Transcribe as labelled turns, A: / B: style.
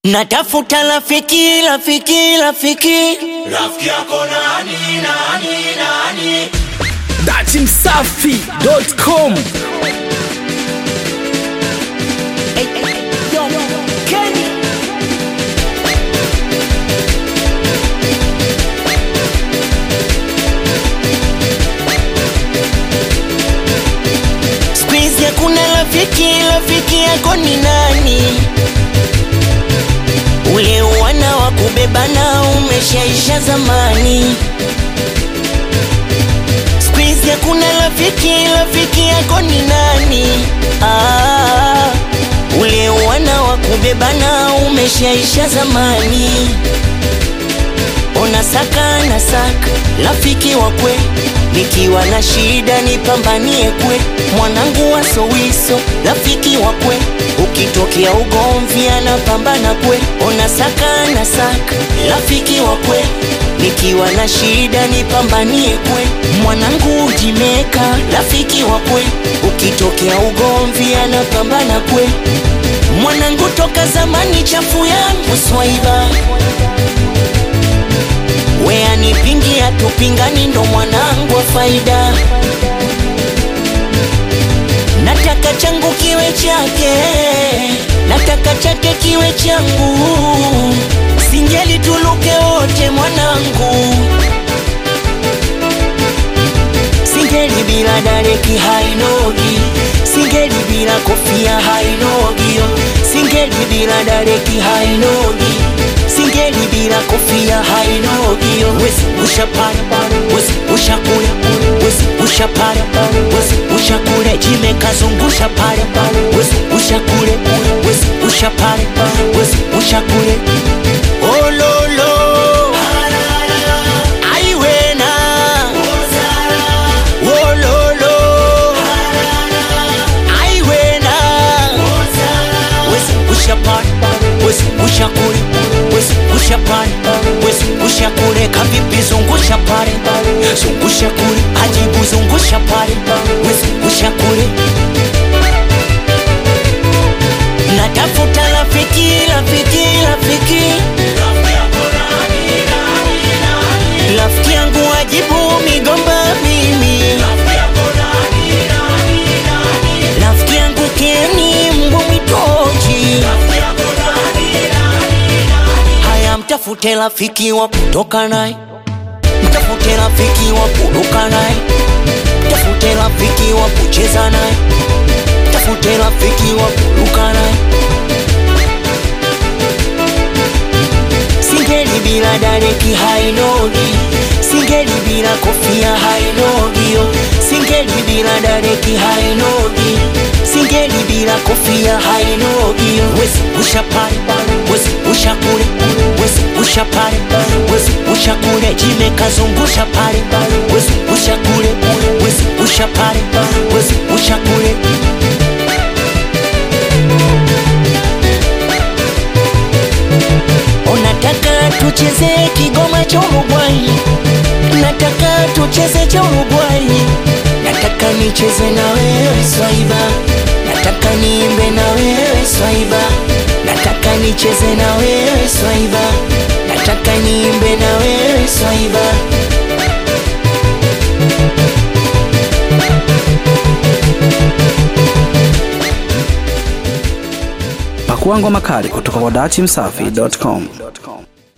A: Natafuta rafiki
B: Rafiki yako nani
C: datimsafi.com.
A: Yo, Kenny. Squeeze hakuna rafiki yako ni nani? Ule wana wa kubebana umeshaisha zamani. Squeeze hakuna rafiki yako ni nani? Ule wana wa kubebana umeshaisha zamani. Onasaka rafiki wa kwe, nikiwa na shida nipambanie kwe. Mwanangu wa Sowiso rafiki wa kwe, ukitokea ugomvi anapambana kwe. Onasaka rafiki wa kwe, nikiwa na shida nipambanie kwe. Mwanangu Jimeka rafiki wa kwe, ukitokea ugomvi anapambana kwe. Mwanangu toka zamani chafu yangu Swaiba, wea nipingi hatupingani, ndo mwanangu wa faida. Nataka changu kiwe chake, nataka chake kiwe changu. Singeli tuluke wote mwanangu, singeli bila dareki hainogi, singeli bila kofia hainogi, singeli bila dareki hainogi, singeli bila kofia hainogi. Wesi ushapara, wesi ushakule, wesi ushapara, wesi ushakule. Jimeka zungusha pale, wesi ushakule, wesi ushapara, wesi ushakule. Oh lolo aiwena, oh lolo aiwena. Wesi ushapara, wesi ushakule, wesi ushapara, wesi ushakule. Kavipi zungusha pale, zungusha kule. Ajibu zungusha pale, wesi ushakule. Natafuta rafiki rafiki yangu ajibu migomba mimi. Rafiki yangu Keni Mbumitoji. Haya mtafute rafiki wa kutoka naye, mtafute rafiki wa kuruka naye, mtafute rafiki wa kucheza naye, mtafute rafiki wa kuruka naye. Singeli bila dareki hainogi, singeli bila kofia hainogi, singeli bila dareki hainogi, singeli bila kofia hainogi. Wesi ushapara, wesi ushakule, wesi ushapara, wesi ushakule. Jimeka zungusha pale, wesi ushakule, wesi ushapara, wesi ushakule. Nataka tucheze kigoma cha Uruguay, nataka tucheze cha Uruguay. Nataka nicheze na wewe Swaiba, nataka niimbe na wewe Swaiba, nataka nicheze na wewe Swaiba, nataka niimbe na wewe Swaiba.
C: Pakua ngoma kali kutoka kwa datimsafi.com.